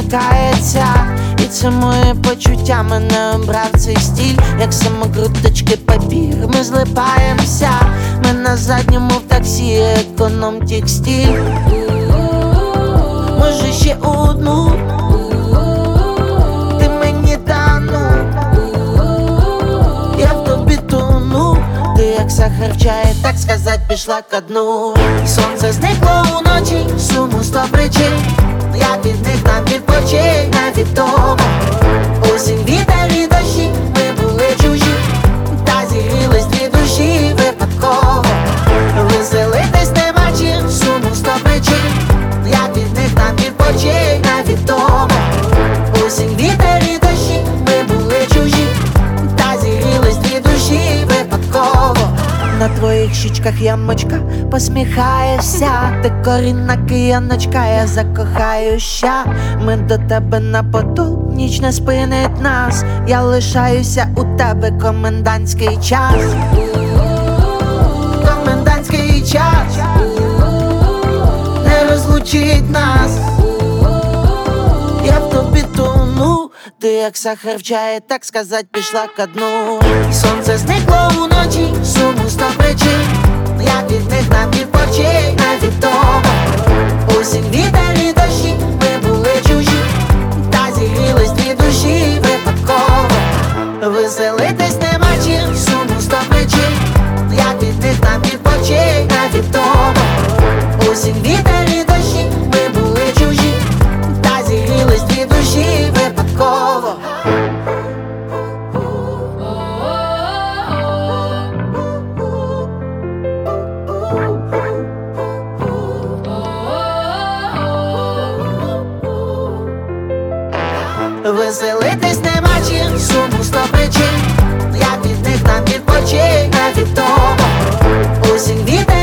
перемикається. І це моє почуття, мене обрав цей стиль, як самокруточки папір. Ми злипаємося, ми на задньому в таксі, економ текстиль. Може ще одну, ти мені тану, я в тобі тону. Ти як сахар в чаї, так сказать, пішла ко дну. Сонце зникло уночі, суму 100 причин. Я від них там відпочинь, невідомо. Осінь, вітер і дощі, ми були чужі, та зігрілись дві душі випадково. Веселитись нема чим, суму 100 причин. Я від них там відпочинь, невідомо. Осінь, вітер і дощі, ми були чужі, та зігрілись дві душі випадково. На твоїх щічках ямочка, посміхаєшся. Ти корінна кияночка, я закохаюся. Ми до тебе на потол, ніч не спинить нас. Я лишаюся у тебе, комендантський час. Комендантський час не розлучить нас. Я в тобі тону, ти як сахар в чаї, так сказать, пішла ко дну. Сонце зникло уночі, суму 100 причин. Я від них нам відпочинь, невідомо. Осінь, вітер і дощі, ми були чужі, та зігрілись дві душі випадково. Веселитись нема чим, суму 100 причин. Я від них нам відпочинь, невідомо. Осінь, вітер і дощі, ми були чужі, та зігрілись дві душі випадково. Веселитись нема чим, суму 100 причин. Я від них там відпочинь, невідомо. Осінь, вітер